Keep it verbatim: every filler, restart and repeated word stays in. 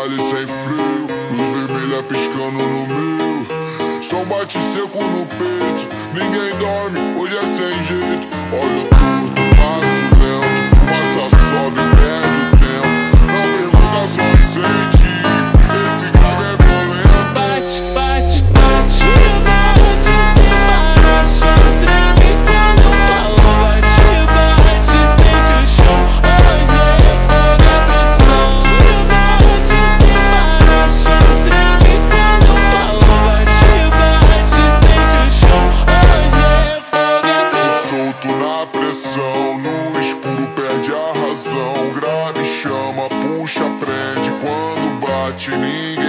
baile sem freio, luz vermelha piscando no meio. Som bate seco no peito, ninguém dorme, hoje é sem jeito. Olho torto, passo lento, fumaça sobe, perde o tempo. Não pergunta, só sente, esse grave é violento. Bate, bate, bate, bate, sem parar, chão treme quando eu falo. Bate, bate, sente o chão, hoje é fogo, é pressão. Bate, sem parar, chão treme quando eu falo. Bate, bate, sente o chão, hoje é fogo, é pressão. Solto na pressão, no escuro perde a razão. Grave chama, puxa, prende, quando bate ninguém